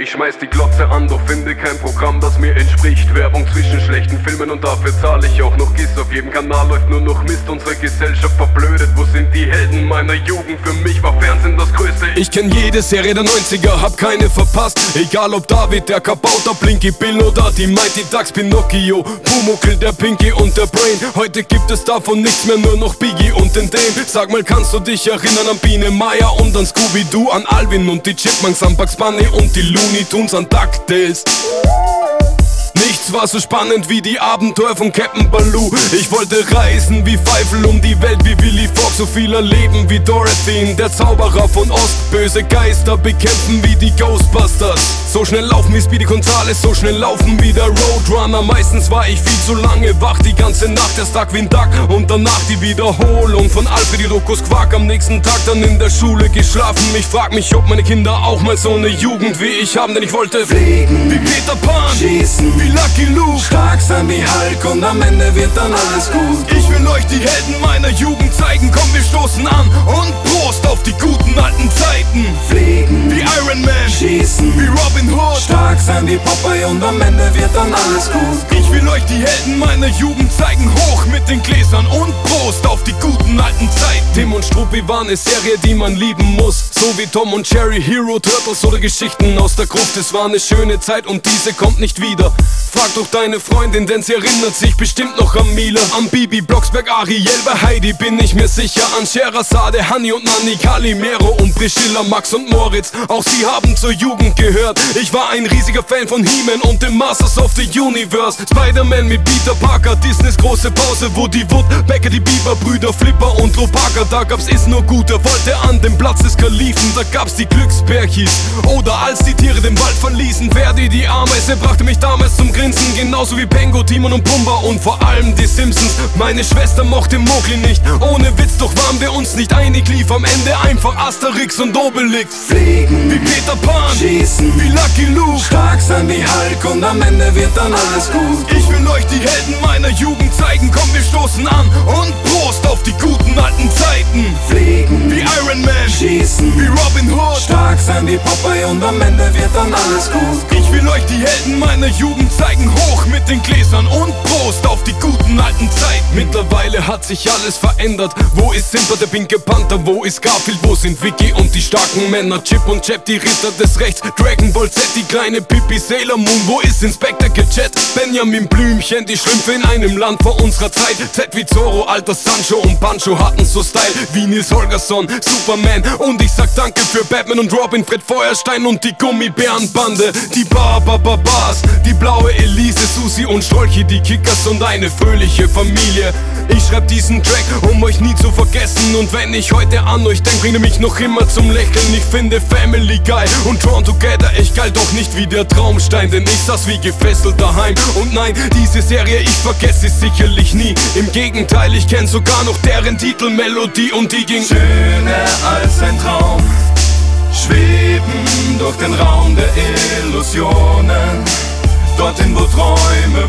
Ich schmeiß die Glotze an, doch finde kein Programm, das mir entspricht. Werbung zwischen schlechten Filmen und dafür zahle ich auch noch Giss. Auf jedem Kanal läuft nur noch Mist, unsere Gesellschaft verblödet. Wo sind die Helden meiner Jugend? Für mich war Fernsehen das Größte. Ich kenn jede Serie der 90er, hab keine verpasst. Egal ob David, der Kabauter, Blinky Bill oder die Mighty Ducks, Pinocchio, Pumuckl, der Pinky und der Brain. Heute gibt es davon nichts mehr, nur noch Biggie und den Dane. Sag mal, kannst du dich erinnern an Biene Meier und an Scooby-Doo, an Alvin und die Chipmunks, an Bugs Bunny und die Looney Tunes, an DuckTales? Nichts war so spannend wie die Abenteuer von Captain Baloo. Ich wollte reisen wie Pfeifel um die Welt, wie Willy Fogg, so viel erleben wie Dorothy, der Zauberer von Ost. Böse Geister bekämpfen wie die Ghostbusters. So schnell laufen wie Speedy Gonzales, so schnell laufen wie der Roadrunner. Meistens war ich viel zu lange wach, die ganze Nacht erst Tag wie ein Duck. Und danach die Wiederholung von Alfred Rocos Quark. Am nächsten Tag dann in der Schule geschlafen. Ich frag mich, ob meine Kinder auch mal so eine Jugend wie ich haben. Denn ich wollte fliegen, wie Peter Pan, schießen, wie Lucky Luke, stark sein wie Hulk und am Ende wird dann alles gut. Ich will euch die Helden meiner Jugend zeigen. Komm, wir stoßen an und Prost auf die guten alten Zeiten. Fliegen, wie Iron Man, schießen, wie Robin Hood, stark sein wie Popeye und am Ende wird dann alles gut. Ich will euch die Helden meiner Jugend zeigen. Hoch mit den Gläsern und Prost auf die guten alten Zeiten. Tim und Struppi war eine Serie, die man lieben muss. So wie Tom und Jerry, Hero Turtles oder Geschichten aus der Gruft. Es war eine schöne Zeit und diese kommt nicht wieder. Frag doch deine Freundin, denn sie erinnert sich bestimmt noch an Mila, an Bibi, Blocksberg, Ariel, bei Heidi bin ich mir sicher. An Scheherazade, Hanni und Nanni, Calimero und Priscilla, Max und Moritz, auch sie haben zur Jugend gehört. Ich war ein riesiger Fan von He-Man und dem Masters of the Universe. Spider-Man mit Peter Parker, Disneys große Pause, Woody Woodpecker, die Bieber-Brüder, Flipper und Lopaka. Da gab's Ist nur gut, er wollte an den Platz des Kalifen. Da gab's die Glücksbärchis, oder als die Tiere den Wald verließen. Verdi, die Ameise, brachte mich damals zum Grinsen, genauso wie Pengo, Timon und Pumba und vor allem die Simpsons. Meine Schwester mochte Mowgli nicht, ohne Witz, doch waren wir uns nicht einig. Lief am Ende einfach Asterix und Obelix. Fliegen, wie Peter Pan, schießen, wie Lucky Luke, stark sein wie Hulk und am Ende wird dann alles gut. Ich will euch die Helden meiner Jugend zeigen. Komm, wir stoßen an und Prost auf die guten alten Zeiten. Fliegen, wie Iron Man, schießen, wie Robin Hood, stark sein wie Popeye und am Ende wird dann alles gut. Ich will euch die Helden meiner Jugend zeigen. Hoch mit den Gläsern und Prost auf die guten alten Zeiten. Mittlerweile hat sich alles verändert. Wo ist Simba, der pinke Panther? Wo ist Garfield? Wo sind Vicky und die starken Männer? Chip und Chap, die Ritter des Rechts. Dragon Ball Z, die kleine Pippi, Sailor Moon. Wo ist Inspector Gadget? Benjamin Blümchen, die Schlümpfe in einem Land vor unserer Zeit. Z wie Zorro, alter Sancho und Pancho hatten so Style wie Nils Holgersson, Superman. Und ich sag danke für Batman und Robin, Fred Feuerstein und die Gummibärenbande. Die Barbas, die blaue Elise, Susi und Strolchi, die Kickers und eine fröhliche Familie. Ich schreib diesen Track, um euch nie zu vergessen. Und wenn ich heute an euch denk, bringt mich noch immer zum Lächeln. Ich finde Family geil und Drawn Together echt geil, doch nicht wie der Traumstein, denn ich saß wie gefesselt daheim. Und nein, diese Serie, ich vergesse sie sicherlich nie. Im Gegenteil, ich kenn sogar noch deren Titelmelodie und die ging: schöner als ein Traum, schweben durch den Raum der Illusionen, dorthin wo Träume